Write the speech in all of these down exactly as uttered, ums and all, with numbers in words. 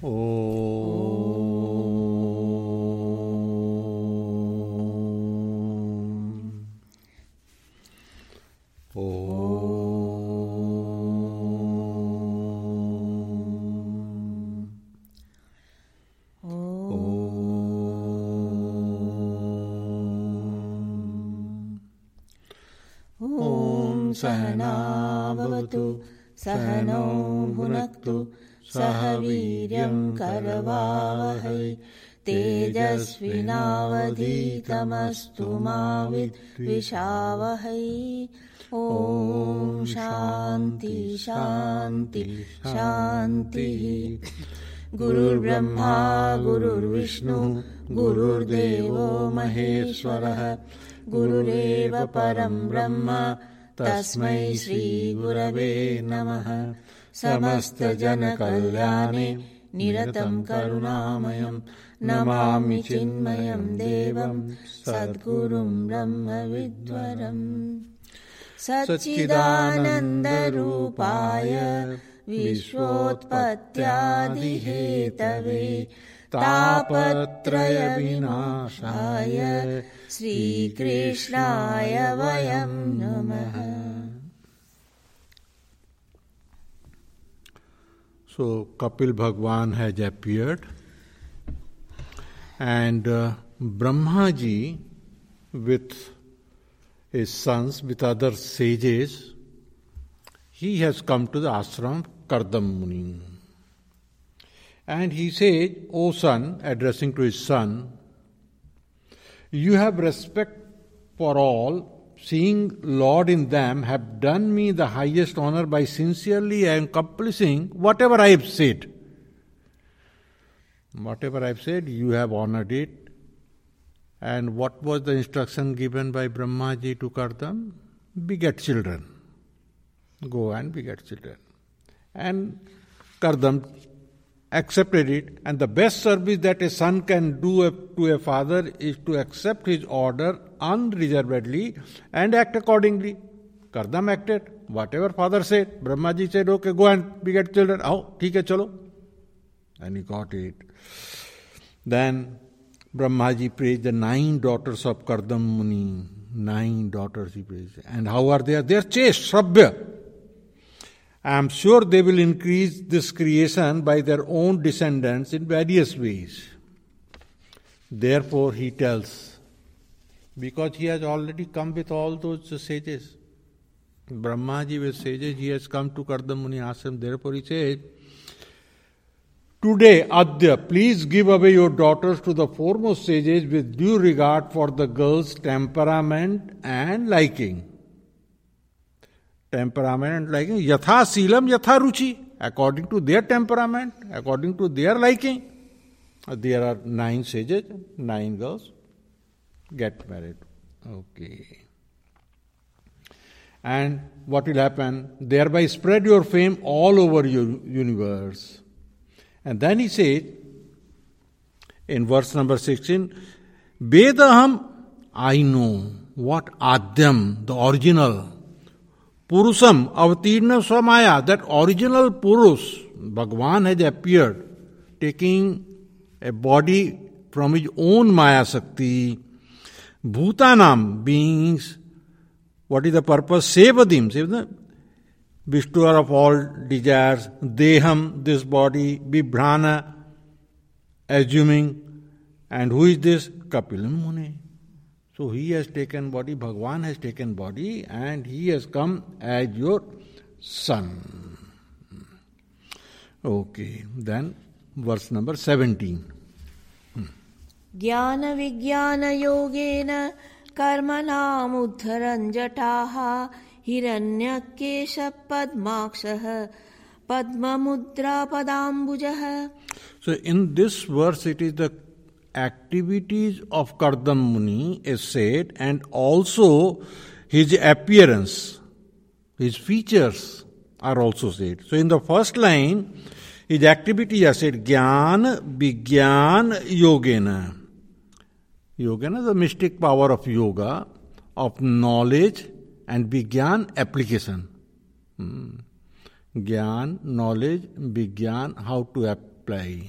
सहना भवतु सहनौ भुनक्तु सह वीर्यं करवावहै तेजस्विनावधीतमस्तु मा विद्विषावहै। ॐ शान्ति शान्ति शान्तिः। गुरुर्ब्रह्मा गुरुर्विष्णु गुरुर्देवो महेश्वरः गुरुरेव परं ब्रह्म तस्मै श्री गुरवे नमः। समस्तजनकल्याणे निरतं करुणामयं नमामि चिन्मयं देवं सद्गुरुं ब्रह्मविद्वरम्। सच्चिदानन्दरूपाय विश्वोत्पत्त्यादिहेतवे तापत्रयविनाशाय श्रीकृष्णाय वयं नमः। So Kapil Bhagwan has appeared, and uh, Brahma ji with his sons, with other sages, he has come to the ashram Kardam Muni. And he says, O son, addressing to his son, you have respect for all, seeing Lord in them, have done me the highest honor by sincerely accomplishing whatever I have said. Whatever I have said, you have honored it. And what was the instruction given by Brahma ji to Kardam? Beget children. Go and beget children. And Kardam accepted it, and the best service that a son can do a, to a father is to accept his order unreservedly and act accordingly. Kardam acted. Whatever father said, Brahmaji said, okay, go and beget children. Oh, theek hai, chalo. And he got it. Then Brahmaji praised the nine daughters of Kardam Muni. Nine daughters he praised. And how are they? They are chaste, Shrabya. I am sure they will increase this creation by their own descendants in various ways. Therefore, he tells, because he has already come with all those sages, Brahmaji with sages, he has come to Kardam Muni ashram. Therefore, he says, today, Adya, please give away your daughters to the foremost sages with due regard for the girl's temperament and liking. Temperament and liking, yatha silam yatha ruchi, according to their temperament, according to their liking. There are nine sages, nine girls, get married. Okay. And what will happen? Thereby spread your fame all over your universe. And then he says, in verse number sixteen, Vedaham, I know what Adyam, the original, Purusam, Avatirna Swamaya, that original Purus, Bhagwan has appeared, taking a body from his own Maya Sakti. Bhutanam, beings, what is the purpose? Sevadim, Sevadim, destroyer of all desires. Deham, this body. Bibhrana, assuming. And who is this? Kapilam Muni. So he has taken body, Bhagwan has taken body, and he has come as your son. Okay, then verse number seventeen. Jnana Vijnana Yogena Karmanam Uddharan Jataha Hiranyakesha Padmakshah Padmamudra Padambujah. So in this verse it is the activities of Kardam Muni is said, and also his appearance, his features are also said. So in the first line, his activities are said, Jnana Vijnana Yogena. Yogena is the mystic power of yoga, of knowledge and Vijnana application. Hmm. Gyan, knowledge, Vigyan, how to apply.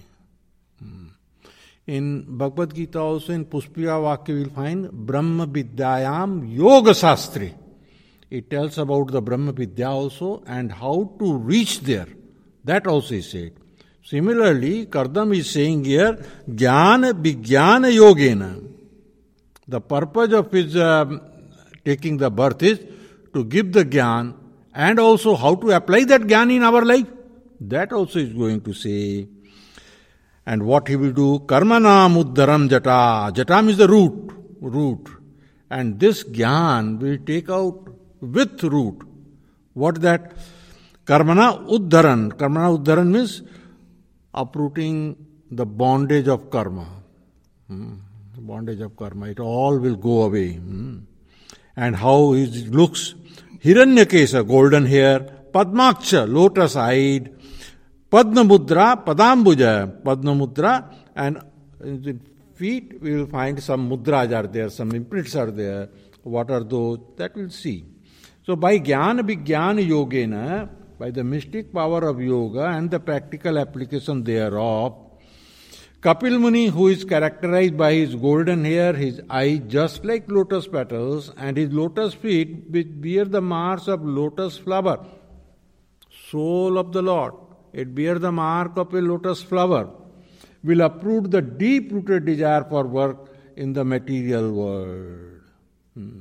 In Bhagavad Gita also, in Puspika Vakya, we will find Brahma Vidyayam Yoga Shastri. It tells about the Brahma Vidya also and how to reach there. That also is said. Similarly, Kardam is saying here, Jnana Vijnana Yogena. The purpose of his uh, taking the birth is to give the Jnana and also how to apply that Jnana in our life. That also is going to say. And what he will do, Karmanam Uddharam Jata. Jatam is the root. root. And this Jnana will take out with root. What that? Karmana Uddharan. Karmana Uddharan means uprooting the bondage of karma. Hmm. Bondage of karma. It all will go away. Hmm. And how it looks. Hiranyakesa, golden hair. Padmaksha, lotus eyed. Padma Mudra, Padambuja, Padma Mudra. And in the feet we will find some mudras are there, some imprints are there. What are those? That we'll see. So by Jnana Vijnana Yogena, by the mystic power of yoga and the practical application thereof, Kapil Muni, who is characterized by his golden hair, his eyes just like lotus petals, and his lotus feet which bear the marks of lotus flower, soul of the Lord, it bears the mark of a lotus flower, will uproot the deep-rooted desire for work in the material world. Hmm.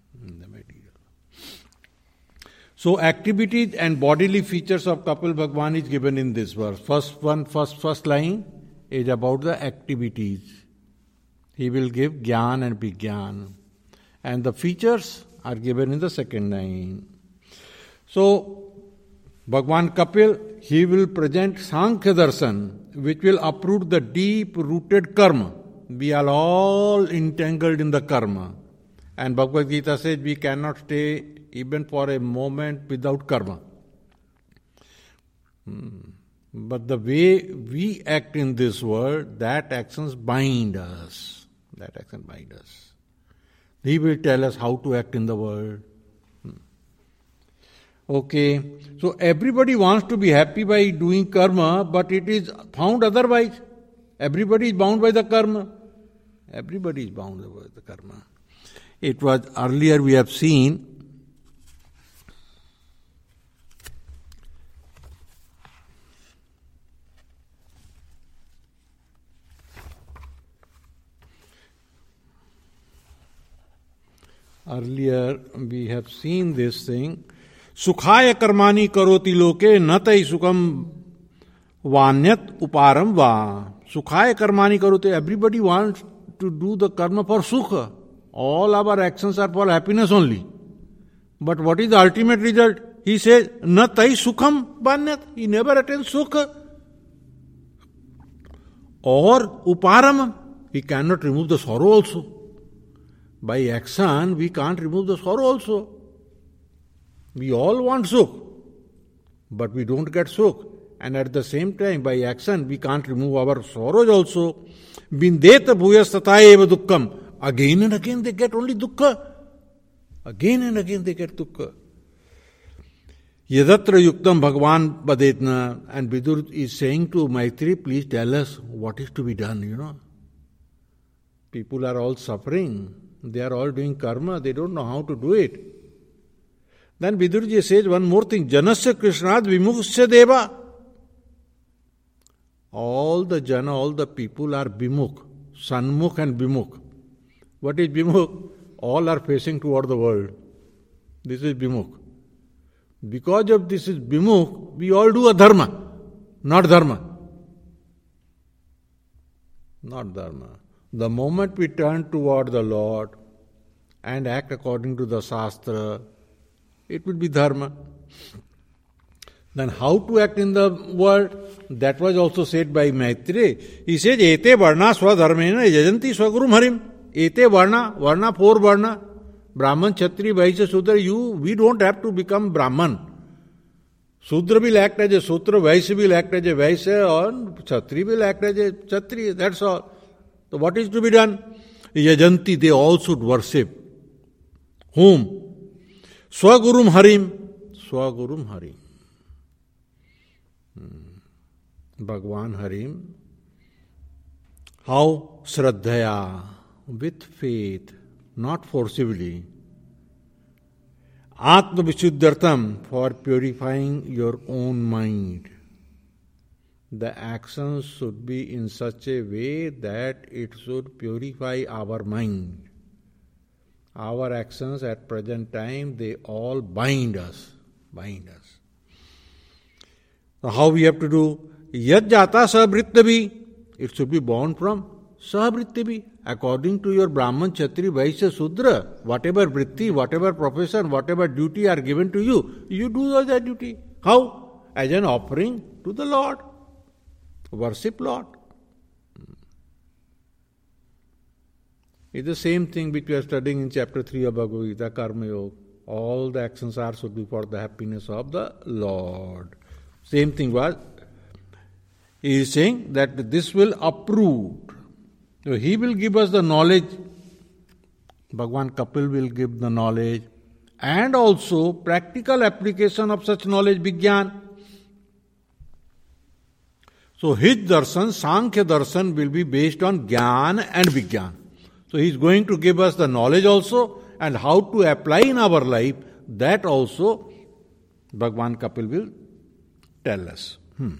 So activities and bodily features of Kapil Bhagwan is given in this verse. First one, first first line is about the activities. He will give Jnana and Vigyan. And the features are given in the second line. So Bhagwan Kapil, he will present Sankhya Darshan, which will uproot the deep-rooted karma. We are all entangled in the karma. And Bhagavad Gita says we cannot stay even for a moment without karma. Hmm. But the way we act in this world, that actions bind us. That action bind us. He will tell us how to act in the world. Hmm. Okay, so everybody wants to be happy by doing karma, but it is found otherwise. Everybody is bound by the karma. Everybody is bound by the karma. It was earlier we have seen Earlier we have seen this thing. Sukhaya karmani karoti loke natai sukham vanyat uparam va. Sukhaya karmani karoti. Everybody wants to do the karma for sukha. All our actions are for happiness only. But what is the ultimate result? He says, natai sukham vanyat. He never attains sukha. Or uparam. He cannot remove the sorrow also. By action, we can't remove the sorrow also. We all want sukh, but we don't get sukh. And at the same time, by action, we can't remove our sorrows also. Bindeta bhuyas tatayeva dukkham. Again and again they get only dukkha. Again and again they get dukkha. Yadatra yuktam bhagwan badetna. And Vidur is saying to Maitri, please tell us what is to be done, you know. People are all suffering. They are all doing karma. They don't know how to do it. Then Vidurji says one more thing. Janasya Krishnad vimukhsya deva. All the jana, all the people are bimukh. Sanmukh and bimukh. What is bimukh? All are facing toward the world. This is bimukh. Because of this is bimukh, we all do a dharma, not dharma. Not dharma. The moment we turn toward the Lord and act according to the Shastra, it will be dharma. Then how to act in the world? That was also said by Maitreya. He said, Ete varna swadharmena yajanti swagurum harim. Ete varna, varna four varna. Brahman, Kshatri, Vaishya, Sudra. You, we don't have to become Brahman. Sudra will act as a Sudra, Vaishya will act as a Vaishya, or Kshatri will act as a Kshatri. That's all. So what is to be done? Yajanti, they all should worship. Whom? Swagurum Harim. Swagurum Harim. Bhagwan Harim. How? Shraddhaya, with faith, not forcibly. Atma Vishuddhartam, for purifying your own mind. The actions should be in such a way that it should purify our mind. Our actions at present time, they all bind us. Bind us. So how we have to do? Yad jata sabhrittavi. It should be born from sabhrittavi. According to your Brahman, Kshatriya, Vaishya, Sudra, whatever vritti, whatever profession, whatever duty are given to you, you do that duty. How? As an offering to the Lord. Worship Lord. It's the same thing which we are studying in chapter three of Bhagavad Gita, Karma Yoga. All the actions are should be for the happiness of the Lord. Same thing was, he is saying that this will uproot. So he will give us the knowledge. Bhagwan Kapil will give the knowledge. And also practical application of such knowledge, Vigyan. So his darshan, Sankhya darshan, will be based on Jnana and Vigyan. So he is going to give us the knowledge also, and how to apply in our life, that also Bhagwan Kapil will tell us. Hmm.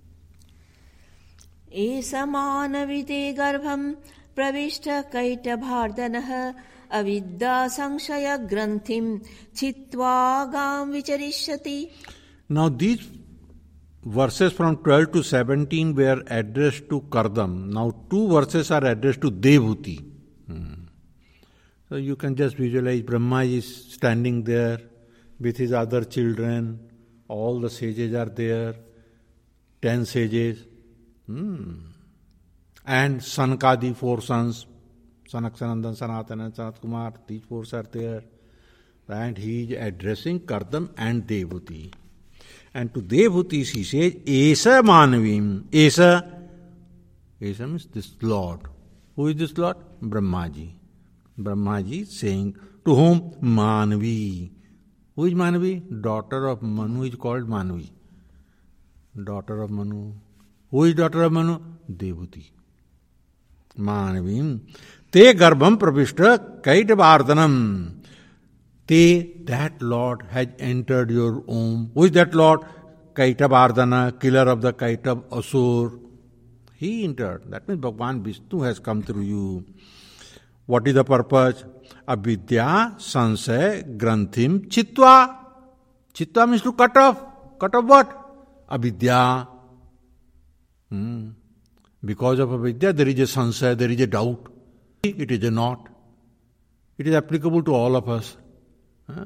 एषमानविते गर्भं प्रविष्ट कैटभार्दनः अविद्या संशय ग्रंथिं छित्त्वा गां विचरिष्यति. Now these verses from twelve to seventeen were addressed to Kardam. Now two verses are addressed to Devhuti. Hmm. So you can just visualize Brahma is standing there with his other children. All the sages are there. Ten sages. Hmm. And Sanakadi, four sons. Sanak, Sanandan, Sanatana, Sanat Kumar. These four are there. And he is addressing Kardam and Devhuti. And to Devhuti he says, Esa Manavim. Esa. Esa means this Lord. Who is this Lord? Brahmaji. Brahmaji saying, to whom? Manvi. Who is Manvi? Daughter of Manu is called Manvi. Daughter of Manu. Who is daughter of Manu? Devhuti. Manavim. Te garbham pravishta kaitavardhanam. Te, that Lord has entered your womb. Who is that Lord? Kaitavardhana, killer of the Kaitav Asur. He entered. That means Bhagwan Vishnu has come through you. What is the purpose? Avidya, sansaya, granthim, chitva. Chitva means to cut off. Cut off what? Avidya. Hmm. Because of avidya, there is a sansaya, there is a doubt. It is a not. It is applicable to all of us. Huh?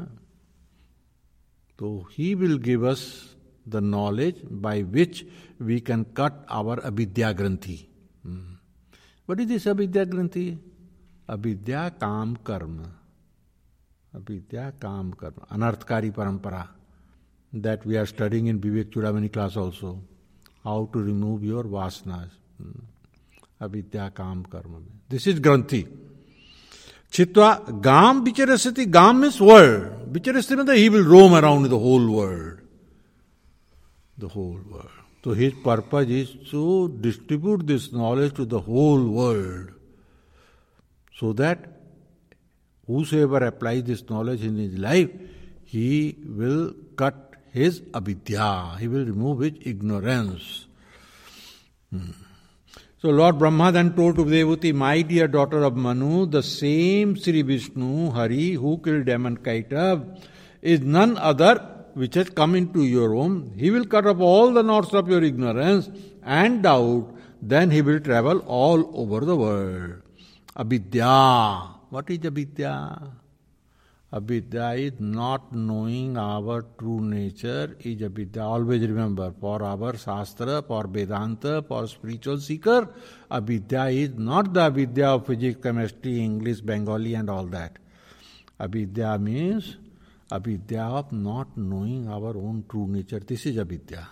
So he will give us the knowledge by which we can cut our avidya granthi. Hmm. What is this avidya granthi? Avidya kam karma. Avidya kam karma. Anarthkari parampara. That we are studying in Vivek Chudamani class also. How to remove your vasanas. Hmm. Avidya kam karma. This is granthi. Chitva gam vicharasati. Gam means world. Vicharasati means he will roam around the whole world. The whole world. So his purpose is to distribute this knowledge to the whole world. So that whosoever applies this knowledge in his life, he will cut his avidya. He will remove his ignorance. Hmm. So Lord Brahma then told to Devhuti, my dear daughter of Manu, the same Sri Vishnu, Hari, who killed demon Kaitav, is none other which has come into your home. He will cut off all the knots of your ignorance and doubt. Then he will travel all over the world. Avidya. What is avidya? Avidya is not knowing our true nature is avidya. Always remember, for our Shastra, for Vedanta, for spiritual seeker, avidya is not the avidya of physics, chemistry, English, Bengali and all that. Avidya means avidya of not knowing our own true nature. This is avidya.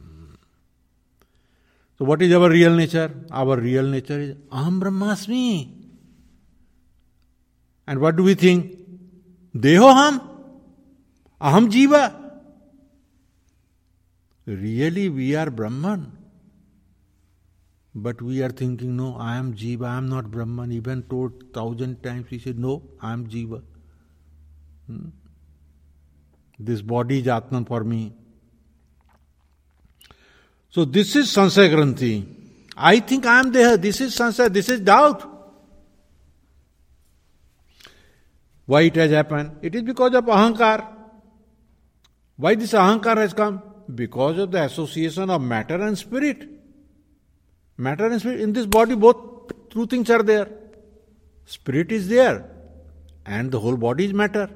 So what is our real nature? Our real nature is Aham Brahmasmi. And what do we think? Dehoham. Aham Jiva. Really we are Brahman. But we are thinking, no, I am Jiva, I am not Brahman. Even told thousand times, he said, no, I am Jiva. Hmm? This body is Atman for me. So this is Sansaya Granthi. I think I am there. This is Sansaya. This is doubt. Why it has happened? It is because of Ahankar. Why this Ahankar has come? Because of the association of matter and spirit. Matter and spirit. In this body, both two things are there. Spirit is there. And the whole body is matter.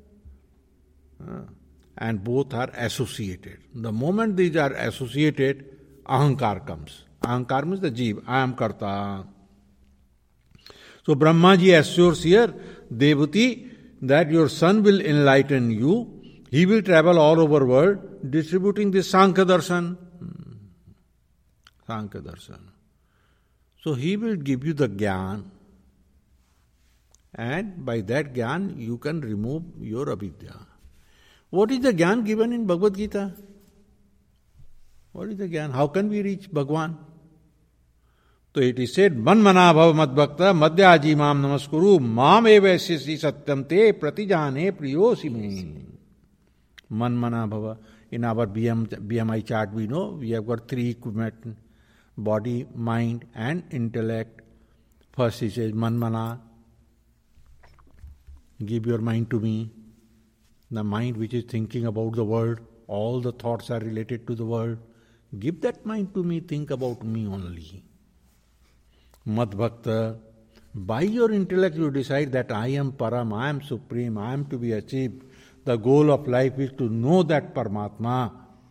And both are associated. The moment these are associated, Ahankar comes. Ahankar means the Jeev. I am Karta. So Brahma ji assures here, Devati, that your son will enlighten you. He will travel all over world distributing this Sankhya Darshan. Sankhya Darshan. So he will give you the Gyan. And by that Gyan, you can remove your avidya. What is the Gyan given in Bhagavad Gita? What is the Gyan? How can we reach Bhagwan? So it is said, Man mana bhav mad bhakta madhyaji mam namaskuru mam evasyasi satyam te pratijane priyosi me. Man mana bhava. In our B M, B M I chart we know we have got three equipment, body, mind and intellect. First he says, Man mana, give your mind to me. The mind which is thinking about the world, all the thoughts are related to the world. Give that mind to me, think about me only. Mad Bhakta, by your intellect you decide that I am Param, I am Supreme, I am to be achieved. The goal of life is to know that Paramatma.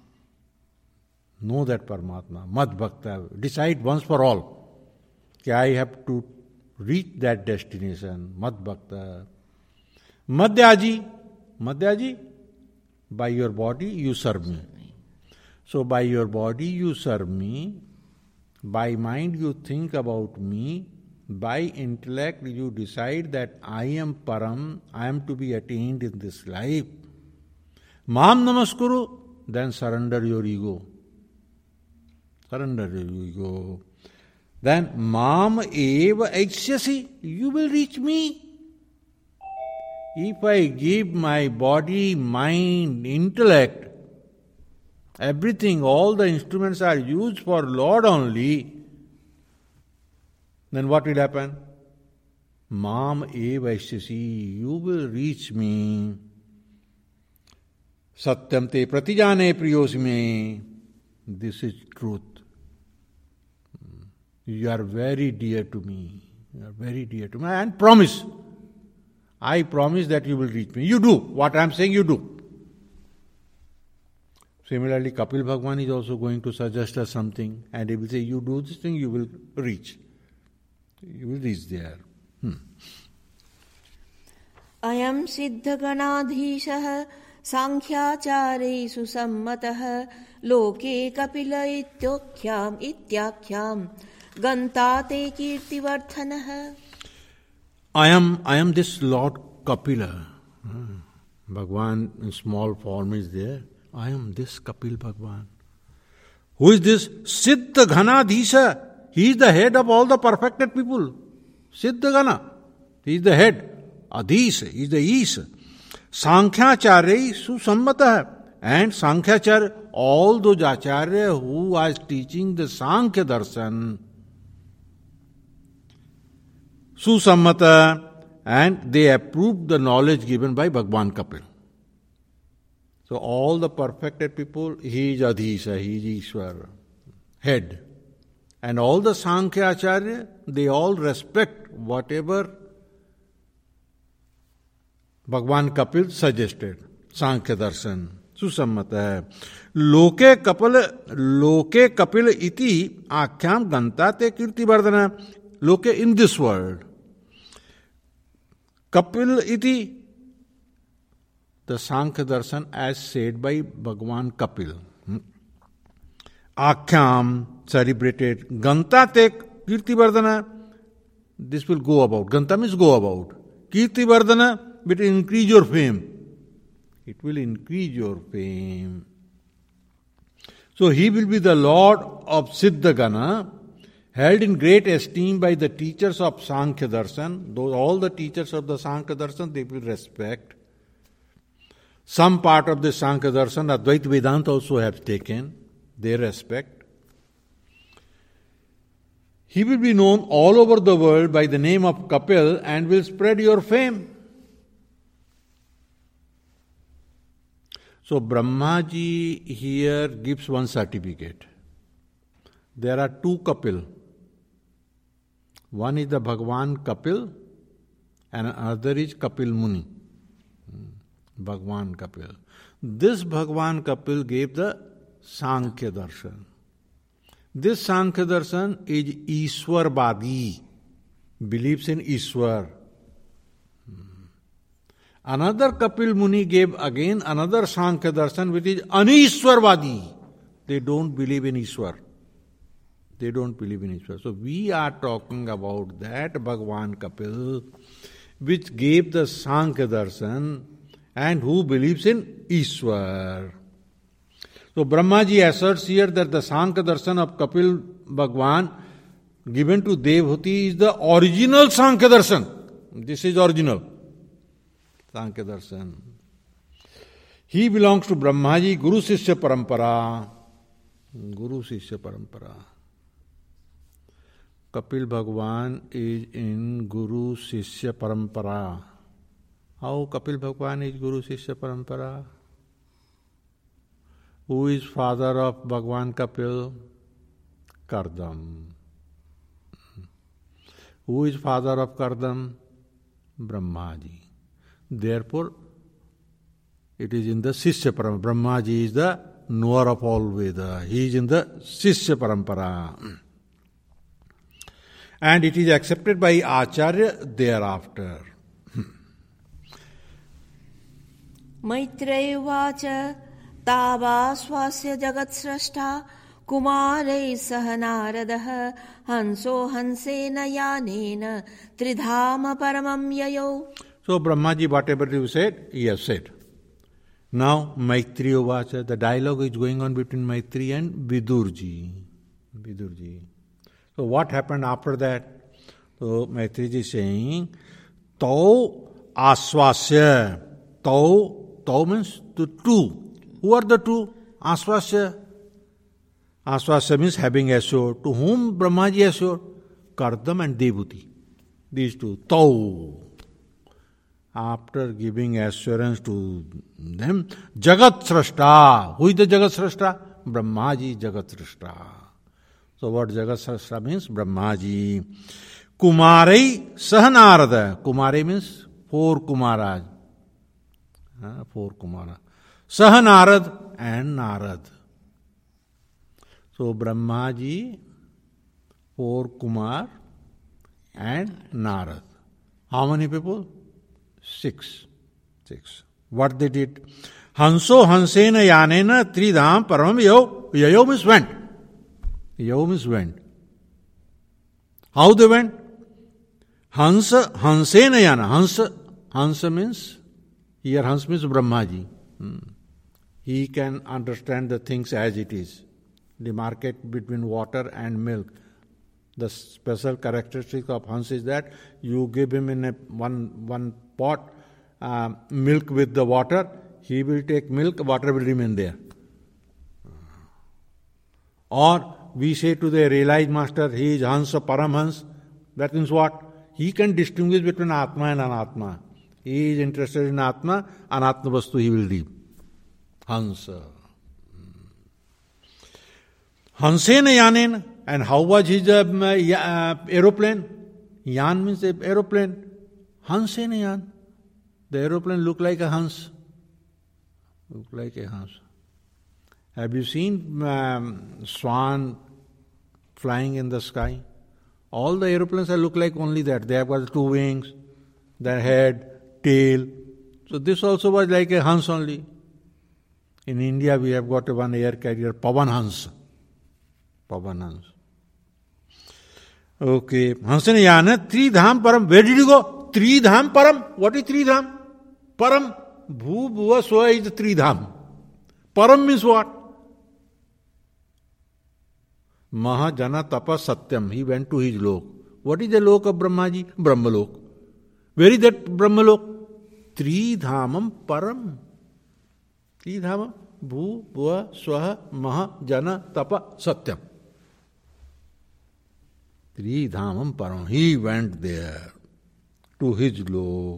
Know that Paramatma. Mad Bhakta, decide once for all that I have to reach that destination. Mad Bhakta. Madhyaji, Madhyaji, by your body you serve me. So by your body you serve me, by mind you think about me, by intellect you decide that I am Param, I am to be attained in this life. Mam namaskuru, then surrender your ego. Surrender your ego. Then mam eva eksyasi, you will reach me. If I give my body, mind, intellect, everything, all the instruments are used for Lord only, then what will happen? Mam eva eksyasi, you will reach me. Satyam te pratijane priyosi me. This is truth. You are very dear to me. You are very dear to me. And promise. I promise that you will reach me. You do. What I am saying, you do. Similarly, Kapil Bhagwan is also going to suggest us something. And he will say, you do this thing, you will reach. You will reach there. Hmm. Ayam siddha ganadhishah sankhyacharesu sammatah loke kapila ityokhyam ityakhyam gantate kirtivardhanah. I am, I am this Lord Kapila. Hmm. Bhagwan in small form is there. I am this Kapil Bhagwan. Who is this? Siddha Ghanadhisha. He is the head of all the perfected people. Siddha Gana. He is the head. Adhisha. He is the Isha. Sankhyacharyai susammata. And Sankhyacharyya, all those Acharya who was teaching the Sankhya Darshan, susammata, and they approved the knowledge given by Bhagwan Kapil. So all the perfected people, he is Adhisha, he is Ishwar, head. And all the Sankhya Acharya, they all respect whatever Bhagwan Kapil suggested. Sankhya Darshan, susammata. Loke Kapil, Loke Kapil iti akhyam gantate kirtivardhana. Loke in this world. Kapil iti, the Sankhya Darshan as said by Bhagwan Kapil. Akhyam, celebrated. Gantate kirtivardhana, this will go about. Ganta means go about. Kirtivardhana, it will increase your fame. It will increase your fame. So he will be the Lord of Siddha Gana, held in great esteem by the teachers of Sankhya Darshan. Those, all the teachers of the Sankhya Darshan, they will respect. Some part of the Sankhya Darshan, Advaita Vedanta also have taken. They respect. He will be known all over the world by the name of Kapil and will spread your fame. So Brahmaji here gives one certificate. There are two Kapil. One is the Bhagwan Kapil and another is Kapil Muni. Bhagwan Kapil. This Bhagwan Kapil gave the Sankhya Darshan. This Sankhya Darshan is Ishwarvadi, believes in Ishwar. Another Kapil Muni gave again another Sankhya Darshan which is Anishwarvadi. They don't believe in Ishwar. They don't believe in Ishwar. So we are talking about that Bhagwan Kapil which gave the Sankhya Darshan and who believes in Ishwar. So Brahmaji asserts here that the Sankhya Darshan of Kapil Bhagwan given to Devhuti is the original Sankhya Darshan. This is original Sankhya Darshan. He belongs to Brahmaji Guru Sishya Parampara. Guru Sishya Parampara. Kapil Bhagwan is in Guru Sishya Parampara. How Kapil Bhagwan is Guru Sishya Parampara? Who is father of Bhagwan Kapil? Kardam. Who is father of Kardam? Brahmaji. Therefore, it is in the Sishya Parampara. Brahmaji is the knower of all Veda. He is in the Sishya Parampara. And it is accepted by Acharya thereafter. Maitreya Vacha Tava Swasya Jagat Srashta Kumarai Sahanaradaha Hanso Hansena Yanena Tridhama Paramam Yayo. So Brahmaji, whatever you said, he has said. Now Maitreya Vacha, the dialogue is going on between Maitreya and Vidurji. Vidurji. So what happened after that? So Maitreya is saying, Tau Aswasya. Tau, Tau means the two. Who are the two? Aswasya. Aswasya means having assured. To whom Brahmaji assured? Kardam and Devhuti. These two. Tau. After giving assurance to them, Jagat Srashta. Who is the Jagat Srashta? Brahmaji Jagat Srashta. So what Jagat Srashta means? Brahmaji. Kumarai Sahanarada. Kumarai means four Kumaras. Uh, four Kumara. Sahanarad and Narad. So Brahmaji, four Kumar and Narad. How many people? Six. Six. What they did? Hanso Hansena Yanena Tridham Paramam Yayo. Yayo means went. Yayo means went. How they went? Hansa Hansena Yana. Hansa, Hansa means, here Hans means Brahmaji. Hmm. He can understand the things as it is. The market between water and milk. The special characteristic of Hans is that you give him in a one one pot uh, milk with the water, he will take milk, water will remain there. Or we say to the realized master, he is Hansa Paramhans. That means what? He can distinguish between Atma and Anatma. He is interested in Atma, Anatma Vastu he will leave. Hansa. Hansena Yanen. And how was his uh, uh, aeroplane? Yan means aeroplane. Hansena Yan. The aeroplane looked like a Hans. Looked like a Hans. Have you seen um, swan flying in the sky? All the aeroplanes look like only that. They have got two wings, their head, tail. So this also was like a Hans only. In India we have got one air carrier, Pavan Hans. Pavan Hans. Okay. Hansena Yana, Tridham Param. Where did you go? Tridham Param. What is Tridham? Param. Bhu Bhuva Swa is the Tridham. Param means what? Mahajana Tapa Satyam. He went to his lok. What is the lok of Brahmaji? Brahmalok. Where is that Brahmalok? Tridhamam Param. Tridhamam. Bhu, Bhuva, Swaha, Maha, Jana, Tapa, Satyam. Tridhamam Param. He went there to his lok.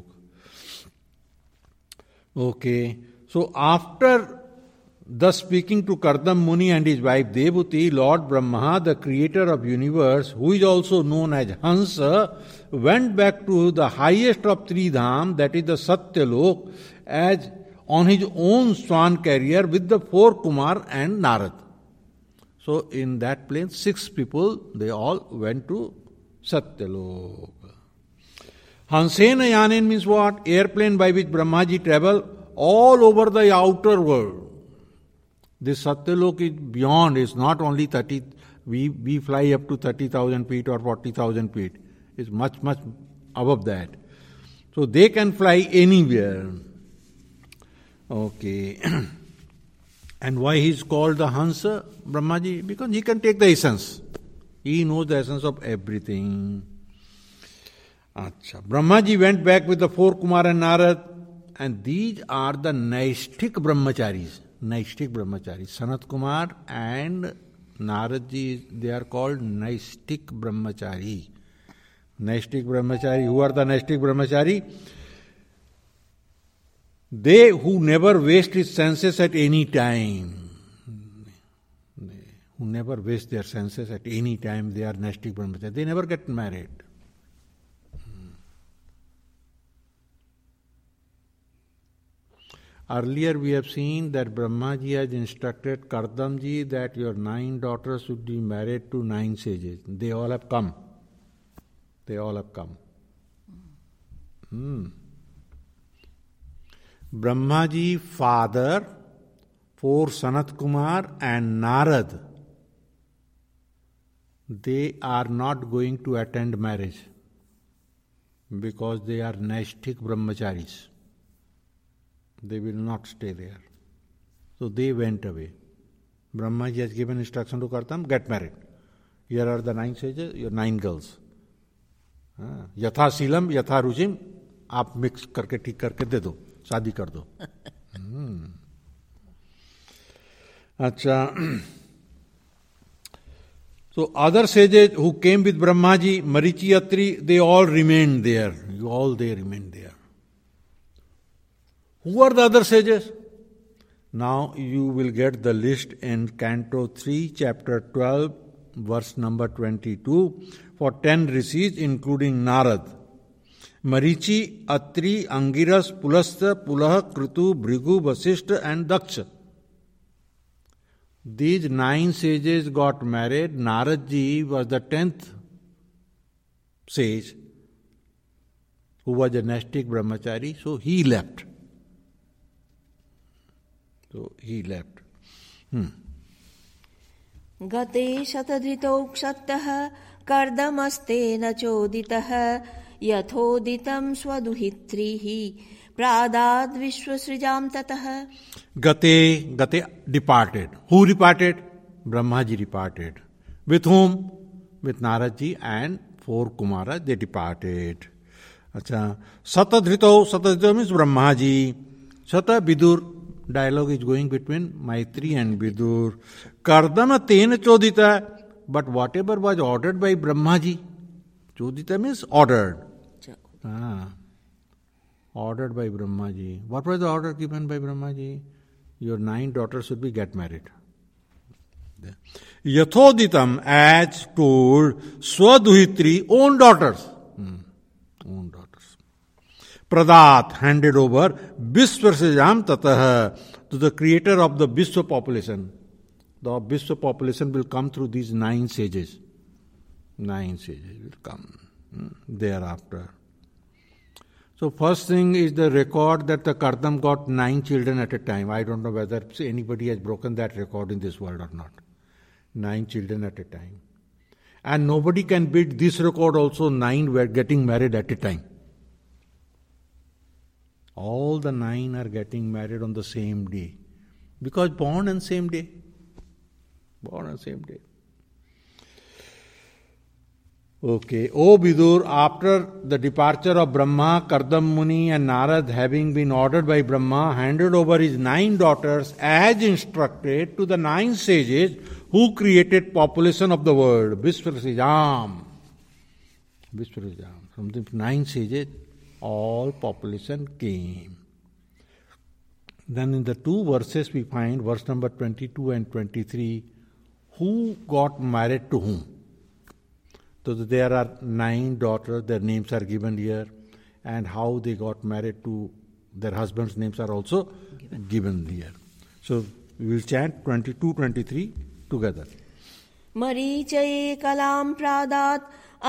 Okay. So after thus speaking to Kardam Muni and his wife Devuti, Lord Brahma, the creator of universe, who is also known as Hansa, went back to the highest of three dham, that is the Satyalok, as on his own swan carrier with the four Kumar and Narad. So in that plane, six people, they all went to Satyalok. Hansena Yanen means what? Airplane by which Brahmaji travel all over the outer world. This Satyalok is beyond, it's not only thirty, we, we fly up to thirty thousand feet or forty thousand feet. It's much, much above that. So they can fly anywhere. Okay. And why he is called the Hansa, Brahmaji? Because he can take the essence. He knows the essence of everything. Achha. Brahmaji went back with the four Kumar and Narad, and these are the Naishtik Brahmacharis. Naishtik Brahmacharis. Sanat Kumar and Naradji, they are called Naishtik Brahmachari. Naishtik Brahmachari. Who are the Naishtik Brahmachari? They who never waste his senses at any time. Who never waste their senses at any time, they are Naishtik Brahmachari. They never get married. Earlier we have seen that Brahmaji has instructed Kardamji that your nine daughters should be married to nine sages. They all have come. They all have come. Hmm. Brahmaji father, four Sanat Kumar and Narad, they are not going to attend marriage because they are Naishtik Brahmacharis. They will not stay there. So they went away. Brahmaji has given instruction to Kardam, get married. Here are the nine sages, your nine girls. Yatha Silam, Yatha Rujim, आप mix करके ठीक करके दे दो, शादी कर दो. अच्छा. So other sages who came with Brahmaji, Marichi, Atri, they all remained there. All they remained there. Who are the other sages? Now you will get the list in Canto three, Chapter twelve, verse number twenty-two, for ten rishis including Narad. Marichi, Atri, Angiras, Pulastha, Pulaha, Kritu, Bhrigu, Vasishtha and Daksha. These nine sages got married. Naradji was the tenth sage who was a Naishtik Brahmachari, so he left. So he left. Hmm. Gate shatadhito kshattah kardamaste choditah yathoditam swaduhitrihi pradad vishwasrijam tatah. Gate, Gate departed. Who departed? Brahmaji departed. With whom? With Naradji and four Kumaras, they departed. Acha. Satadhrito, Satadhrito means Brahmaji. Sata Vidur. Dialogue is going between Maitri and Vidur. Kardama tena chodita. But whatever was ordered by Brahmaji, chodita means ordered. Ah, ordered by Brahmaji. What was the order given by Brahmaji? Your nine daughters should be get married. Yathoditam, as told, Swaduhitri, own daughters. Hmm. Own daughters. Pradat, handed over, Viswasrijam Tatah, to the creator of the Viswa population. The Viswa population will come through these nine sages. Nine sages will come hmm, thereafter. So first thing is the record that the Kardam got nine children at a time. I don't know whether anybody has broken that record in this world or not. Nine children at a time. And nobody can beat this record also, nine were getting married at a time. All the nine are getting married on the same day. Because born on same day. Born on same day. Okay. O Vidur, after the departure of Brahma, Kardam Muni and Narad, having been ordered by Brahma, handed over his nine daughters as instructed to the nine sages who created population of the world. Visvrajam. Visvrajam. From the nine sages, all population came. Then in the two verses we find, verse number twenty-two and twenty-three, who got married to whom? So there are nine daughters, their names are given here, and how they got married to their husbands' names are also given, given here. So we will chant twenty-two twenty-three together. Marichaye kalam pradat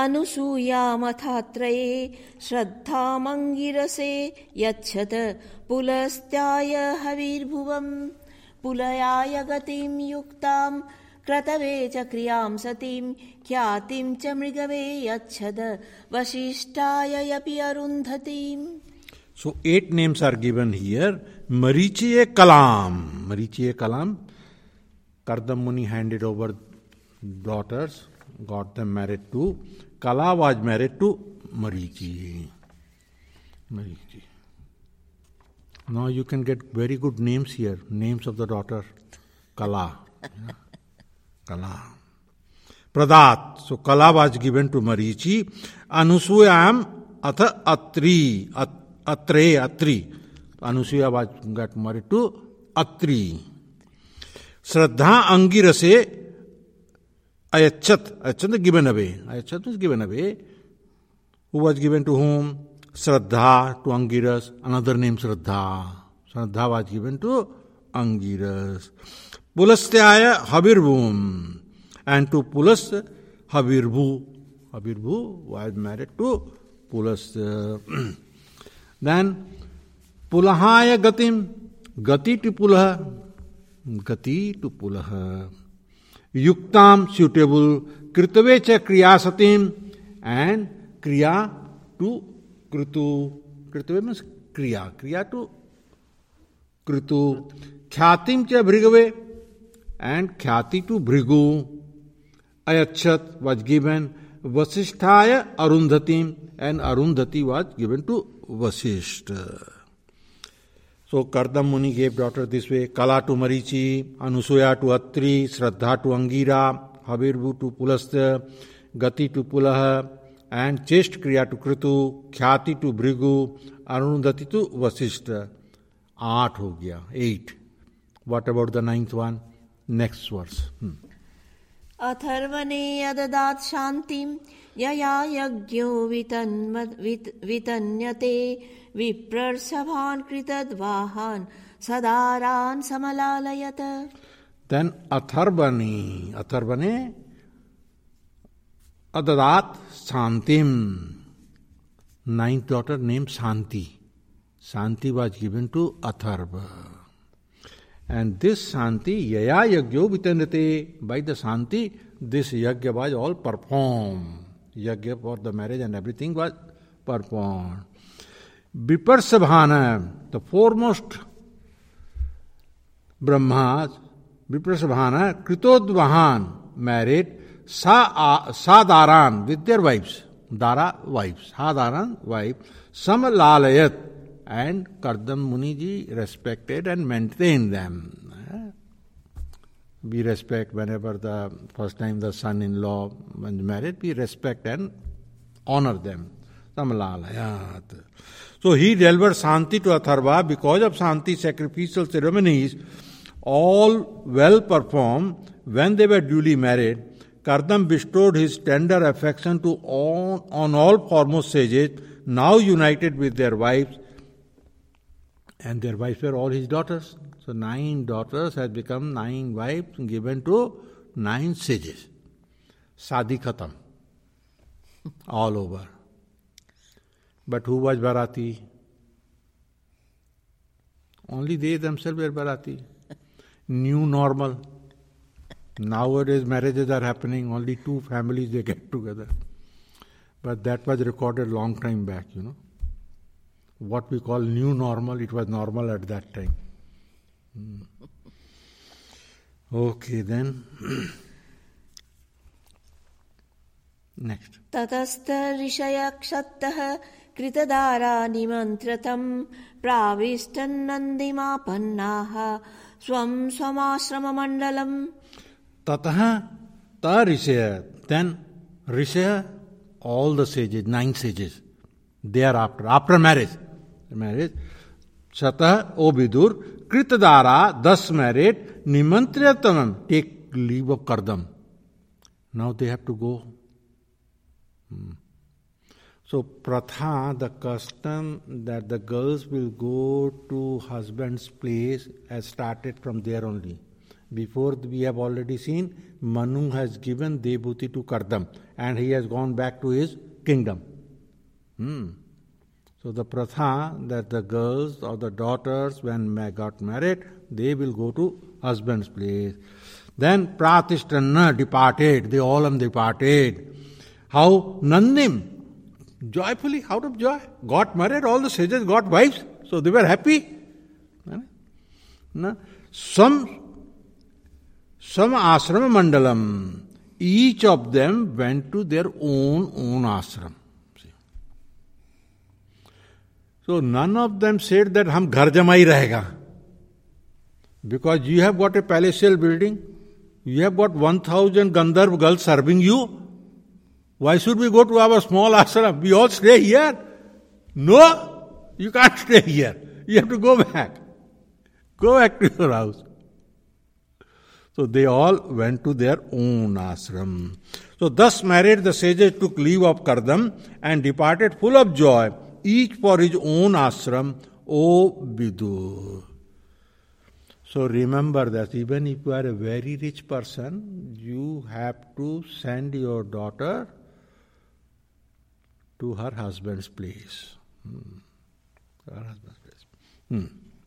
अनुसूयामथात्रये श्रद्धामङ्गिरसे यच्छत पुलस्त्याय हविर्भुवम् पुलयाय गतिं युक्तां क्रतवे च क्रियां सतीं ख्यातिं च मृगवे यच्छद वसिष्ठायपि अरुन्धतीम्. So eight names are given here. Marichaye kalam. Marichaye kalam. Kardam Muni handed over daughters, got them married to. Kala was married to Marichi. Marichi. Now you can get very good names here. Names of the daughter. Kala. Yeah. Kala. Pradat. So Kala was given to Marichi. Anusuyam atha Atri. At, atre, Atri. Anusuya was got married to Atri. Shraddha Angirase Ayachat. Ayachat is given away. Ayachat is given away. Who was given to whom? Shraddha to Angiras. Another name Shraddha. Shraddha was given to Angiras. Pulastyaya Habirvum. And to Pulas, Habirvu. Habirvu was married to Pulas. Then Pulahaya Gatim. Gati to Pulaha. Gati to Pulaha. Yuktam, suitable. Kritavecha Kriyasatim. And Kriya to Kritu. Kritave means Kriya. Kriya to Kritu. Khyatim cha Bhrigave. And Khyati to Bhrigu. Ayachat was given. Vasisthaya Arundhatim. And Arundhati was given to Vasishtha. So Kardam Muni gave daughter this way. Kala to Marichi, Anusuya to Atri, Shraddha to Angira, Habirvu to Pulastha, Gati to Pulaha, and Chest Kriya to Kritu, Khyati to Bhrigu, Arundhati to Vasishtha. Eight ho gaya, eight. What about the ninth one? Next verse. Hmm. अथर्वणे अददात् शान्तिं यया यज्ञो वितन्यते विप्रसभान् कृतद्वाहान् सदारान् समलालयत. Then Atharvane, Atharvane Adadat Santim. Ninth daughter named Santi. Santi was given to Atharva. And this Santi, Yaya Yagyo Vitandate, by the Santi, this Yagya was all performed. Yagya for the marriage and everything was performed. Viparsabhana, the foremost Brahmas, Viparsabhana, Kritodvahan, married Sa Sadaran with their wives. Dara wives. Sadaran wife. Samalalayat. And Kardam Muniji respected and maintained them. We respect whenever the first time the son-in-law was married, we respect and honor them. Samalayat. So he delivered Santi to Atharva. Because of Santi's sacrificial ceremonies, all well performed, when they were duly married, Kardam bestowed his tender affection to all, on all foremost sages, now united with their wives, and their wives were all his daughters. So nine daughters had become nine wives given to nine sages. Sadi khatam. All over. But who was Bharati? Only they themselves were Bharati. New normal. Nowadays marriages are happening, only two families they get together. But that was recorded long time back, you know. What we call new normal, it was normal at that time. Hmm. Okay, then. Next. Tatastha rishaya kshattah kritadara nimantratam pravishtan nandimapannaha swam swamasrama mandalam. Tataha ta rishaya. Then rishaya, all the sages, nine sages, thereafter, after marriage. Marriage. Shatah, O Vidur, Kritadara, thus married, Nimantriyatanam, take leave of Kardam. Now they have to go. Hmm. So, Pratha, the custom that the girls will go to husband's place, has started from there only. Before, we have already seen, Manu has given Debhuti to Kardam, and he has gone back to his kingdom. Hmm. So the pratha that the girls or the daughters, when they got married, they will go to husband's place. Then Pratishtanna departed, they all of them departed. How? Nandim, joyfully, out of joy, got married, all the sages got wives, so they were happy. Some, some ashrama mandalam, each of them went to their own, own ashram. So none of them said that hum ghar jamai rahega. Because you have got a palatial building, you have got one thousand Gandharv girls serving you. Why should we go to our small ashram? We all stay here. No, you can't stay here. You have to go back. Go back to your house. So they all went to their own ashram. So thus married, the sages took leave of Kardam and departed full of joy, each for his own ashram, O Vidur. So remember that even if you are a very rich person, you have to send your daughter to her husband's place. Hmm. Her husband's place. Hmm.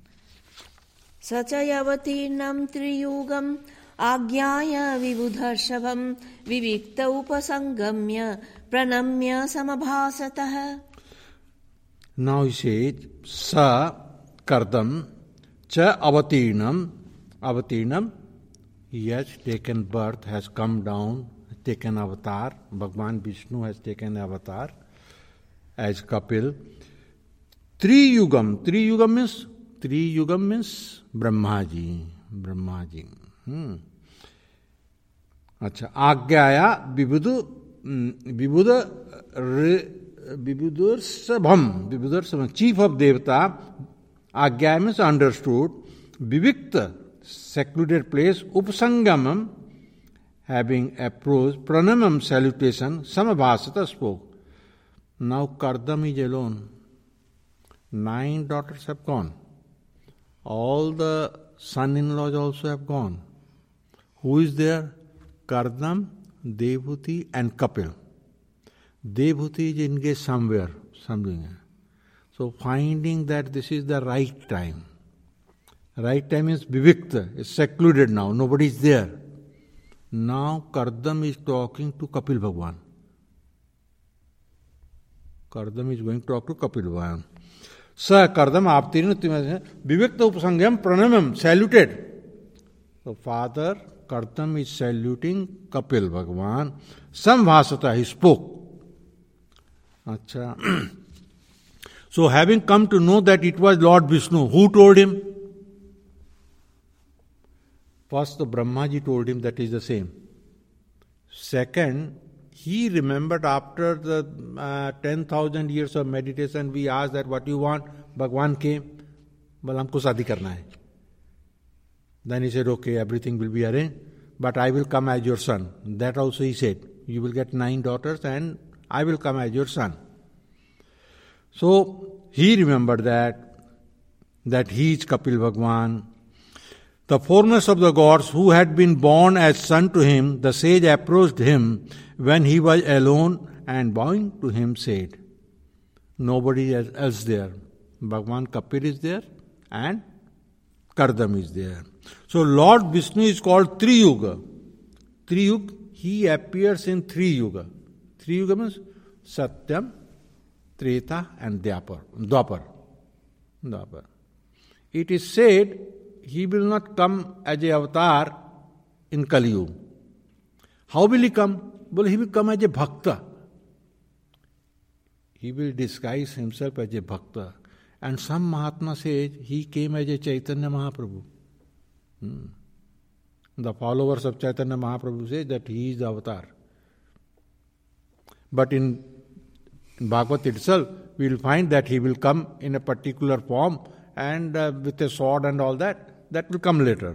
Sachayavateenam triyugam आज्ञाय विबुधर्षभं विविक्त उपसंगम्य प्रणम्य समभासतः. Now he says, Sa Kardam Cha Avatirnam. Avatirnam, he has taken birth, has come down, taken avatar. Bhagwan Vishnu has taken avatar as Kapil. Triyugam. Triyugam means, Triyugam means Brahmaji. Brahmaji. Hmm. अच्छा आज्ञाया विबुध विबुध विबुधर्षभम विबुधर्षभम chief of देवता. आज्ञा means understood. विविक्त secluded place. Upsangamam, having approached. Pranamam, salutation. Samabhasata, spoke. Now Kardam is alone. Nine daughters have gone. All the son-in-laws also have gone. Who is there? Kardam, Debhuti and Kapil. Debhuti is engaged somewhere, somewhere. So finding that this is the right time. Right time is Vivikta, is secluded now, nobody is there. Now Kardam is talking to Kapil Bhagwan. Kardam is going to talk to Kapil Bhagwan. Sa Kardam Aptirna Vivikta Upasangam Pranamam, saluted. So father Kardam is saluting Kapil Bhagwan. Samvasata, he spoke. Achha. So having come to know that it was Lord Vishnu, who told him? First the Brahmaji told him that is the same. Second, he remembered after the uh, ten thousand years of meditation, we asked that what you want? Bhagwan came. Well, humko shaadi karna hai. Then he said, okay, everything will be arranged, but I will come as your son. That also he said. You will get nine daughters and I will come as your son. So he remembered that, that he is Kapil Bhagwan. The foremost of the gods who had been born as son to him, the sage approached him when he was alone and bowing to him said, nobody else there. Bhagwan Kapil is there and Kardam is there. So Lord Vishnu is called Triyuga. Triyug, he appears in three yuga. Three yuga means Satyam, Treta and Dwapar. Dwapar. Dwapar. It is said he will not come as a avatar in Kali Yuga. How will he come? Well, he will come as a bhakta. He will disguise himself as a bhakta. And some Mahatma says he came as a Chaitanya Mahaprabhu. Hmm. The followers of Chaitanya Mahaprabhu say that he is the avatar. But in, in Bhagavad itself, we will find that he will come in a particular form and uh, with a sword and all that. That will come later.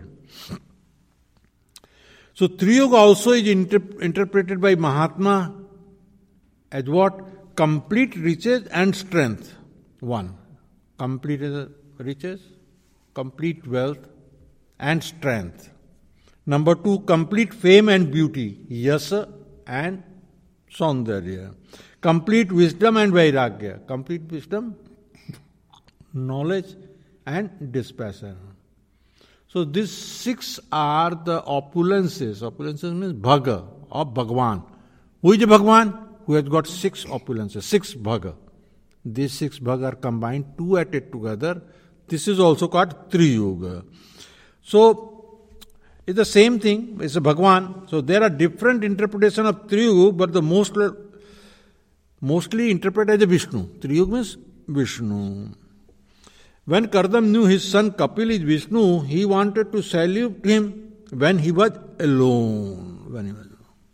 So Triyuga also is inter- interpreted by Mahatma as what? Complete riches and strength. One. Complete riches, complete wealth and strength. Number two, complete fame and beauty, yasa and saundarya. Complete wisdom and vairagya. Complete wisdom, knowledge and dispassion. So these six are the opulences. Opulences means bhaga or Bhagwan. Who is the Bhagwan? Who has got six opulences, six bhaga. These six bhaga are combined, two at it together. This is also called Triyuga. So, it's the same thing, it's a Bhagwan. So there are different interpretations of Triyuga, but the most, mostly interpreted as a Vishnu. Triyuga means Vishnu. When Kardam knew his son Kapil is Vishnu, he wanted to salute him when he was alone. When he was alone.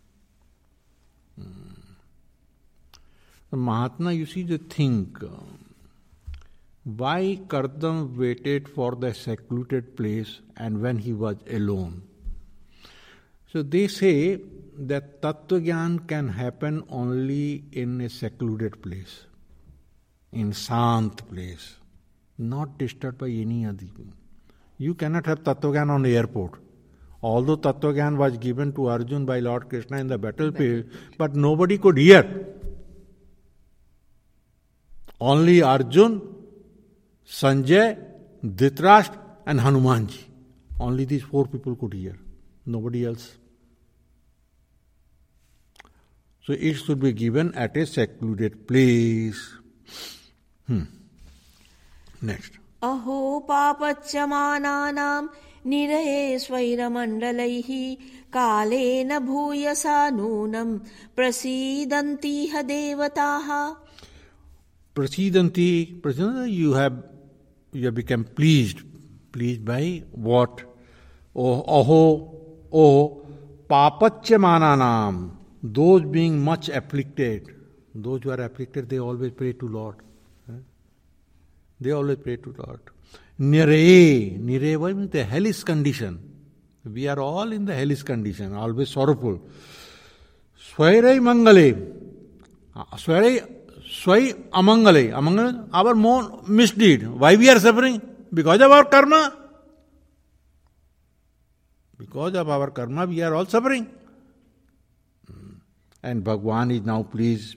Mahatma, you see, the think why Kardam waited for the secluded place and when he was alone. So they say that Tattva Gyan can happen only in a secluded place, in Sant place, not disturbed by any other. You cannot have Tattva Gyan on the airport. Although Tattva Gyan was given to Arjun by Lord Krishna in the battlefield, but nobody could hear. Only Arjun, Sanjay, Dhritarashtra and Hanumanji. Only these four people could hear. Nobody else. So it should be given at a secluded place. Hmm. Next. Aho papachamananam niraye svairamandalaihi kalena bhuyasa nunam prasidantiha devataha. Prasidanti, prasidanti, you have you have become pleased. Pleased by what? Oh, aho, oh, papachamananam. Those being much afflicted. Those who are afflicted, they always pray to Lord. They always pray to Lord. Niraye, niraye, what means the hellish condition. We are all in the hellish condition, always sorrowful. Swairai mangale. Swairai Swai amangale. Amangale, our more misdeed. Why we are suffering? Because of our karma. Because of our karma, we are all suffering. And Bhagwan is now pleased.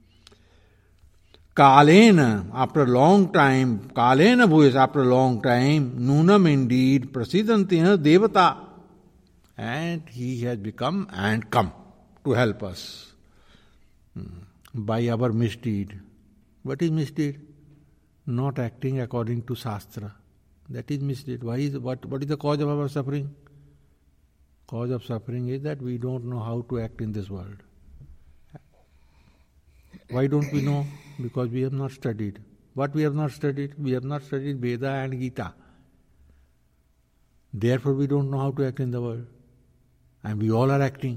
Kalena, after a long time, Kalena bhuis, after a long time, Nunam indeed, Prasidantina Devata. And he has become and come to help us. By our misdeed. What is misdeed? Not acting according to Shastra. That is misdeed. Why is what, what is the cause of our suffering? Cause of suffering is that we don't know how to act in this world. Why don't we know? Because we have not studied. What we have not studied? We have not studied Veda and Gita. Therefore we don't know how to act in the world. And we all are acting.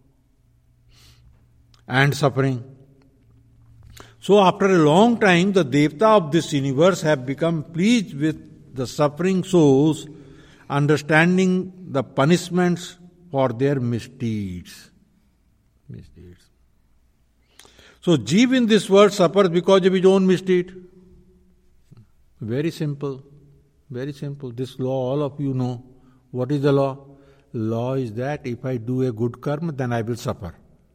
And suffering. So after a long time, the Devta of this universe have become pleased with the suffering souls, understanding the punishments for their misdeeds. Misdeeds. So Jeev in this world suffers because of his own misdeed. Very simple. Very simple. This law all of you know. What is the law? Law is that if I do a good karma, then I will suffer.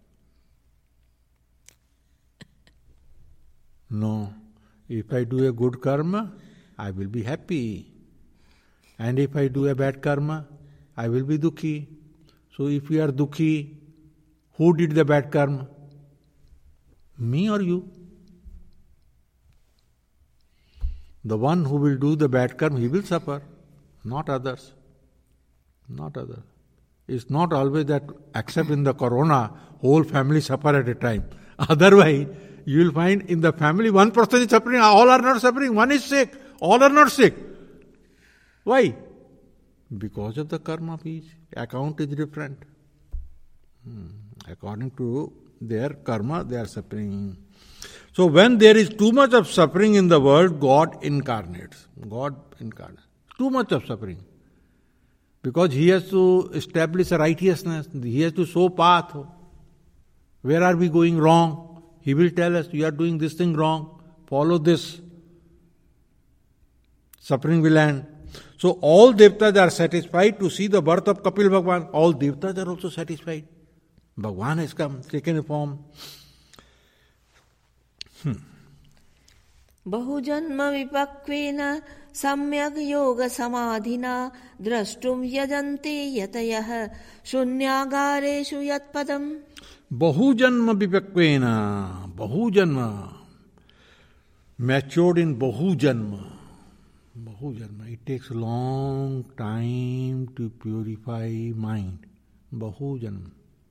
No. If I do a good karma, I will be happy. And if I do a bad karma, I will be dukhi. So if we are dukhi, who did the bad karma? Me or you? The one who will do the bad karma, he will suffer, not others. Not others. It's not always that, except in the corona, whole family suffer at a time. Otherwise, you will find in the family one person is suffering, all are not suffering. One is sick, all are not sick. Why? Because of the karma piece. Account is different. Hmm. According to their karma, they are suffering. So when there is too much of suffering in the world, God incarnates. God incarnates. Too much of suffering. Because He has to establish a righteousness. He has to show path. Where are we going wrong? He will tell us, you are doing this thing wrong. Follow this. Suffering will end. So all Devtas are satisfied to see the birth of Kapil Bhagwan. All Devtas are also satisfied. Bhagwan has come, taken a form. Hmm. बहुजन्म विपक्वेन सम्यग् योग समाधिना द्रष्टुम यजन्ते यतयः शून्यागारेषु यत्पदम्. बहुजन्म विपक्वेन, बहुजन्म, matured in बहुजन्म. Bahujanma, it takes long time to purify mind. Bahujanma.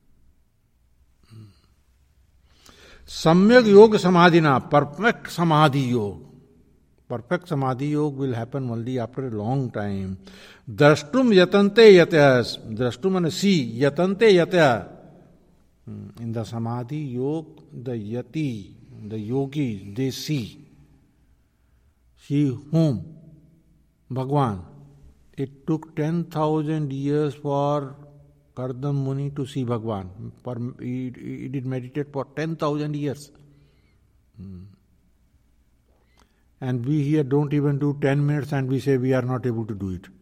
Samyak Yoga Samadhina, perfect Samadhi Yoga. Perfect Samadhi Yoga will happen only after a long time. Drashtum yatante yatyas. Drashtum and see, yatante yatya. In the Samadhi Yoga, the yati, the yogis, they see. See whom? Bhagwan. It took ten thousand years for Kardam Muni to see Bhagwan. For, he, he did meditate for ten thousand years. Hmm. And we here don't even do ten minutes and we say we are not able to do it.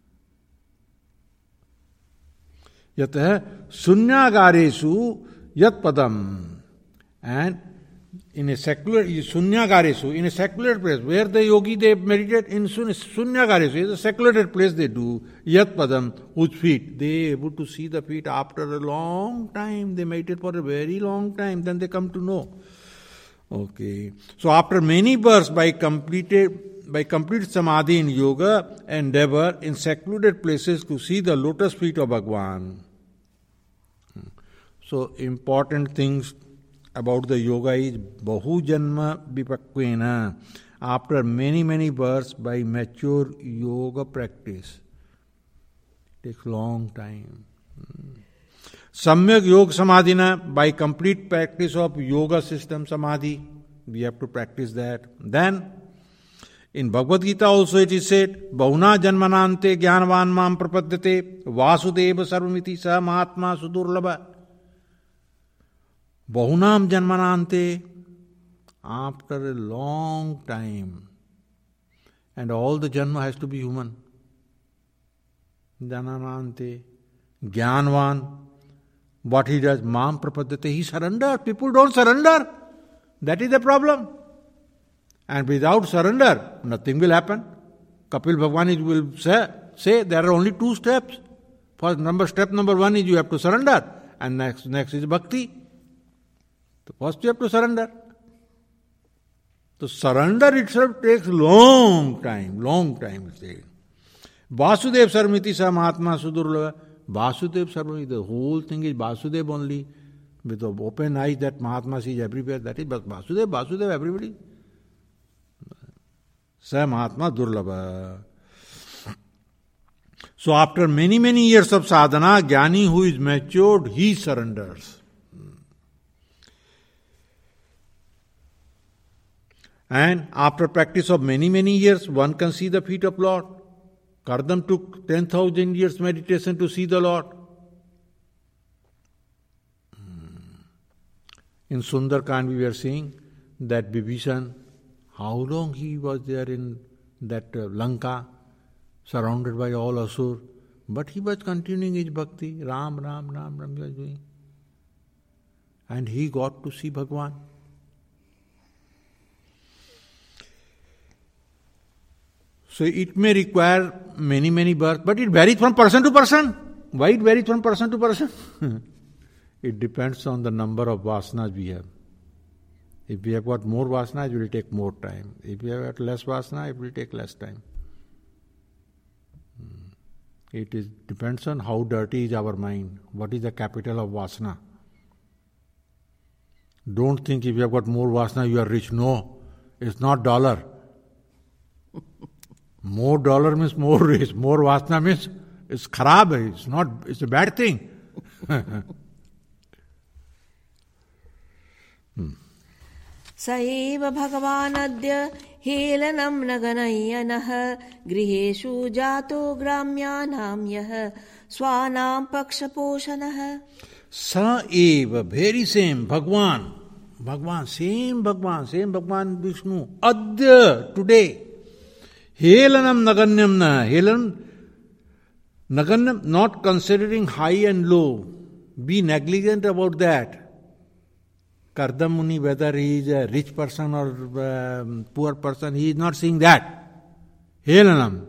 Yatah sunyagaresu yat padam. And in a secular, sunyagaresu, in a secular place, where the yogi they meditate in sunyagaresu, is a secular place they do, yat padam, whose feet, they able to see the feet after a long time, they meditate for a very long time, then they come to know. Okay. So after many births by completed, by complete samadhi in yoga, endeavor in secluded places to see the lotus feet of Bhagwan. So important things about the yoga is Bahujanma Vipakvena. After many, many births by mature yoga practice. It takes long time. Samyak Yoga Samadhina, by complete practice of yoga system Samadhi. We have to practice that. Then, in Bhagavad Gita also it is said, Bahuna Janmanante Jnanavan Mam Prapadyate Vasudeva Sarvamiti Sa Mahatma Sudurlabha. Bahunam Janmanante, after a long time, and all the Janma has to be human. Jananante, Jnanvan, what he does, Mam Prapadyate, he surrenders. People don't surrender. That is the problem. And without surrender, nothing will happen. Kapil Bhagwan will say, say there are only two steps. First number, step number one is you have to surrender, and next, next is bhakti. So first you have to surrender. So surrender itself takes long time, long time. Vasudev Sarvamiti Sa Mahatma Sudurlava. Vasudev Sarvamiti, the whole thing is Vasudev only. With the open eyes that Mahatma sees everywhere, that is Vasudev, Vasudev, everybody. Sa Mahatma Durlabha. So after many, many years of sadhana, Jnani who is matured, he surrenders. And after practice of many, many years, one can see the feet of Lord. Kardam took ten thousand years meditation to see the Lord. In Sundarkand we were seeing that Vibhishan, how long he was there in that uh, Lanka, surrounded by all Asur, but he was continuing his bhakti, Ram, Ram, Ram, Ram he was doing. And he got to see Bhagwan. So it may require many, many births, but it varies from person to person. Why it varies from person to person? It depends on the number of vasanas we have. If we have got more vasanas, it will take more time. If we have got less vasana, it will take less time. It is depends on how dirty is our mind. What is the capital of Vasana? Don't think if you have got more Vasana, you are rich. No, it's not dollar. More dollar means more rich. More Vasana means it's kharab. It's not, it's a bad thing. hmm. सएव भगवानद्य हेलनं न गणय्यनः गृहेषु जातो ग्राम्यानां यः स्वानां पक्षपोषणः. Sa eva, very same, Bhagwan, Bhagwan, same Bhagwan, same Bhagwan Vishnu, Adya, today. Helanam naganyam na, helan, naganyam, not considering high and low, be negligent about that. Kardam Muni, whether he is a rich person or uh, poor person, he is not seeing that. Helanam.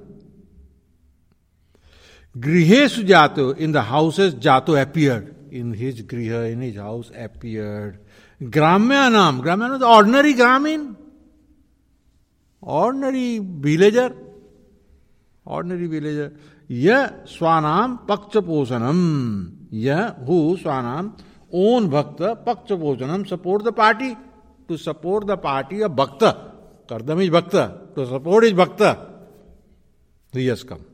Grihesu Jato, in the houses, Jato appeared. In his griha, in his house appeared. Gramyanam, Gramyanam is ordinary Gramin. Ordinary villager. Ordinary villager. Ya Swanam Pakchaposanam. Ya who Swanam own Bhakta Pakchaposanam, support the party. To support the party of Bhakta. Kardam is Bhakta. To support his Bhakta. He has come.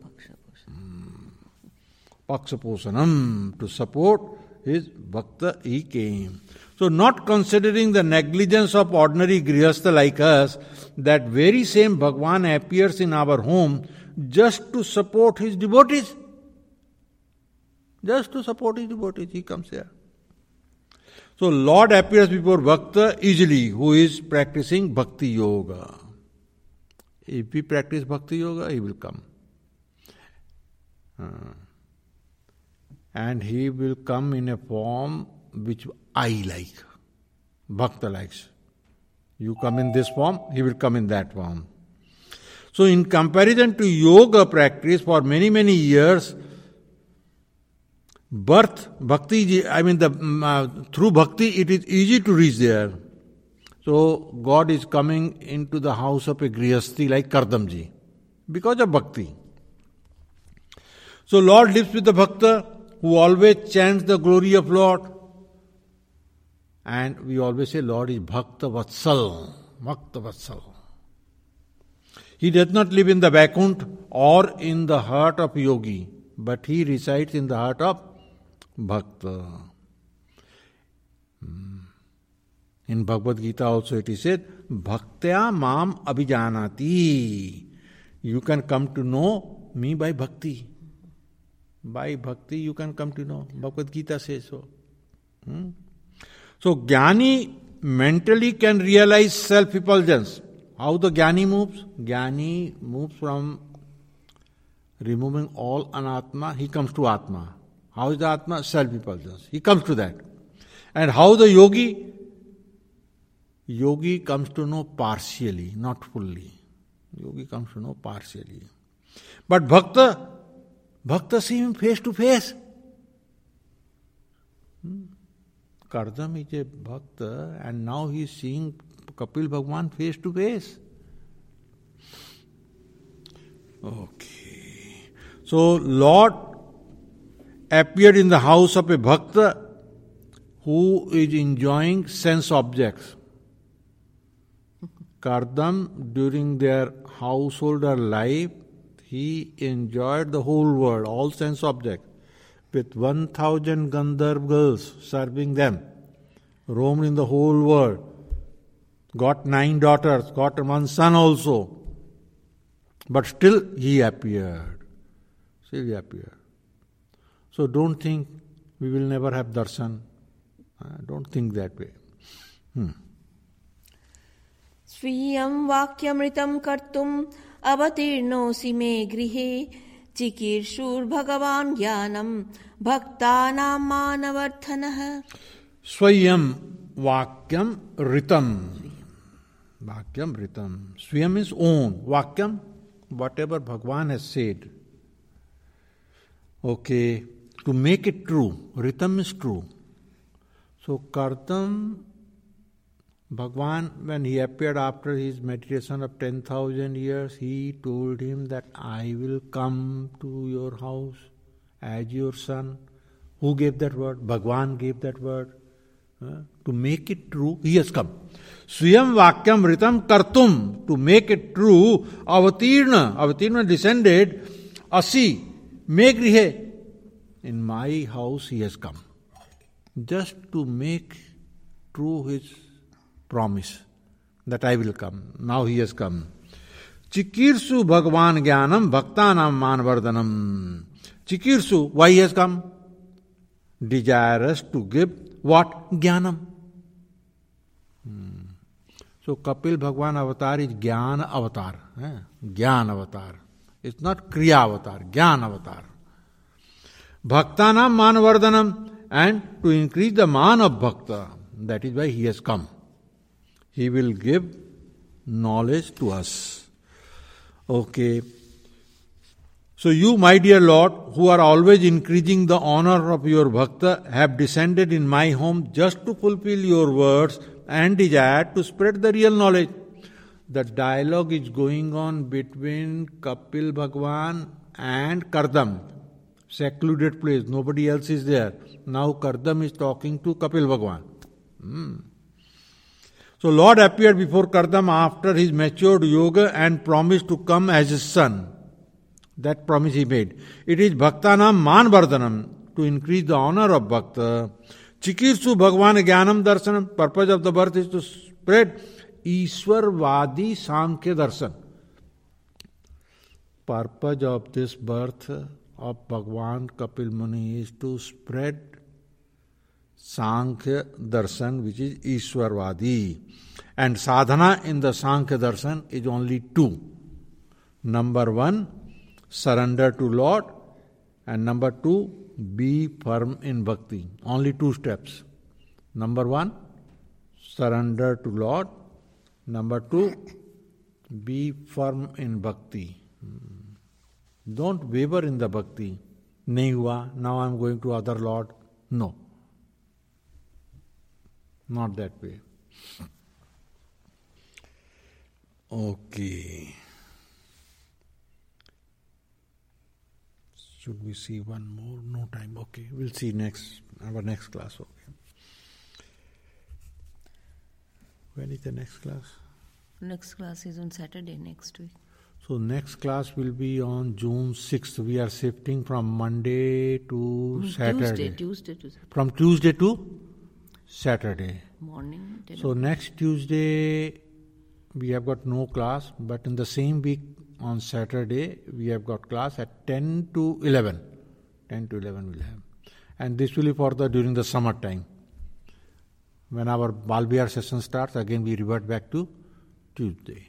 Pakchaposanam. To support his Bhakta, he came. So not considering the negligence of ordinary Grihastha like us, that very same Bhagwan appears in our home just to support his devotees. Just to support his devotees, he comes here. So Lord appears before Bhakta easily, who is practicing Bhakti Yoga. If we practice Bhakti Yoga, he will come. Uh, and he will come in a form which I like. Bhakta likes. You come in this form, he will come in that form. So in comparison to yoga practice for many, many years, birth, bhakti, I mean, the uh, through bhakti, it is easy to reach there. So God is coming into the house of a grihasthi like Kardamji because of bhakti. So Lord lives with the bhakta who always chants the glory of Lord. And we always say Lord is Bhakta Vatsal. Bhakta Vatsal. He does not live in the Vaikuntha or in the heart of yogi, but he resides in the heart of Bhakta. In Bhagavad Gita also it is said, Bhaktya mam abhijanati. You can come to know me by bhakti. By bhakti you can come to know. Bhagavad Gita says so. Hmm? So Jnani mentally can realize self-effulgence. How the Jnani moves? Jnani moves from removing all anatma, he comes to Atma. How is the Atma? Self-effulgence. He comes to that. And how the yogi? Yogi comes to know partially, not fully. Yogi comes to know partially. But Bhakta, Bhakta see him face to face. Hmm? Kardam is a Bhakta and now he is seeing Kapil Bhagwan face to face. Okay. So Lord appeared in the house of a Bhakta who is enjoying sense objects. Kardam, during their householder life, he enjoyed the whole world, all sense objects, with one thousand Gandharv girls serving them, roamed in the whole world, got nine daughters, got one son also. But still he appeared. Still he appeared. So don't think we will never have darshan. Uh, don't think that way. Hmm. स्वीयं वाक्यमृतं कर्तुम् अवतीर्णोऽसि मे गृहे चिकीर्षुर्भगवान् ज्ञानं भक्तानां मानवर्धनः. Swayam Vakyam Ritam. Vakyam Ritam. Swayam is own. Vakyam, whatever Bhagwan has said. Okay, to make it true. Ritam is true. So Kartam, Bhagwan, when he appeared after his meditation of ten thousand years, he told him that I will come to your house as your son. Who gave that word? Bhagwan gave that word. Uh, to make it true, he has come. Swayam Vakyam Ritam Kartum. To make it true, Avatirna, Avatirna descended, Asi, Megrihe. In my house he has come. Just to make true his promise that I will come. Now he has come. Chikirsu Bhagwan Jnanam Bhaktanam Manvardhanam. Chikirsu, why he has come? Desirous to give what? Jnanam. Hmm. So Kapil Bhagwan avatar is Jnana avatar. Eh? Jnana avatar. It's not Kriya avatar, Jnana avatar. Bhaktanam Manvardhanam, and to increase the man of Bhakta. That is why he has come. He will give knowledge to us. Okay. So you, my dear Lord, who are always increasing the honor of your Bhakta, have descended in my home just to fulfill your words and desire to spread the real knowledge. The dialogue is going on between Kapil Bhagwan and Kardam. Secluded place, nobody else is there. Now Kardam is talking to Kapil Bhagwan. Hmm. So Lord appeared before Kardam after his matured yoga and promised to come as his son. That promise he made. It is Bhaktanam Manvardhanam, to increase the honor of Bhakta. Chikirsu Bhagwan Jnanam Darshanam. Purpose of the birth is to spread Ishwarvadi Sankhya Darshan. Purpose of this birth of Bhagwan Kapil Muni is to spread Sankhya Darshan, which is Ishwarvadi. And sadhana in the Sankhya Darshan is only two. Number one, surrender to Lord, and number two, be firm in bhakti. Only two steps. Number one, surrender to Lord. Number two, be firm in bhakti. Don't waver in the bhakti. Nahi hua, now I am going to other Lord. No. Not that way. Okay. Should we see one more? No time. Okay. We'll see next, our next class. Okay. When is the next class? Next class is on Saturday next week. So next class will be on June sixth. We are shifting from Monday to mm, Saturday. Tuesday, Tuesday to Saturday. From Tuesday to Saturday. Morning. So next Tuesday we have got no class, but in the same week on Saturday we have got class at ten to eleven. ten to eleven we'll have. And this will be for the during the summer time. When our Balbihar session starts, again we revert back to Tuesday.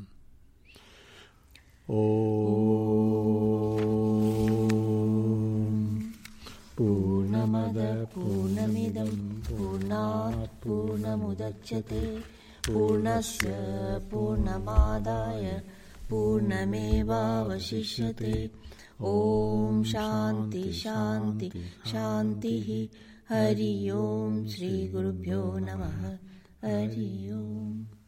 Om Purnamada Purnamidam Purnat Purnamudachyate Purnasya Purnamadaya Purnameva Vasishyate. Om Shanti Shanti Shanti Hari Om Shri Gurubhyo Namaha Hari Om.